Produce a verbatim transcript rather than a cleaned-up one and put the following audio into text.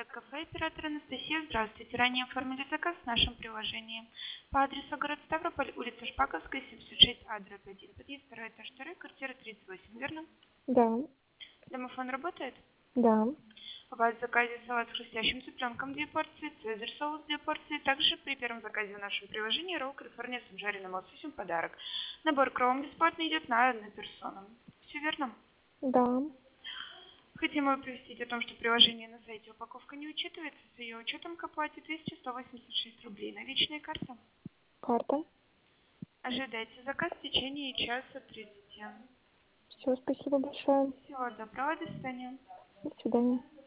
кафе, оператор Анастасия. Здравствуйте. Ранее оформили заказ в нашем приложении. По адресу город Ставрополь, улица Шпаковская, семьдесят шесть А, дробь один. Подъезд второй этаж, второй, квартира тридцать восемь, верно? Да, Домофон работает? да, У вас в заказе салат с хрустящим цыпленком две порции, цезарь соус две порции. Также при первом заказе в нашем приложении ролл Калифорния с жареным лососем подарок. Набор к роллам бесплатно идет на одну персону. Все верно? да. Хотим оповестить о том, что приложение на сайте упаковка не учитывается. С ее учетом к оплате двести сто восемьдесят шесть рублей. Наличные карты. Карта. Ожидайте заказ в течение часа тридцати. Все, спасибо большое. Всего доброго, до свидания. До свидания.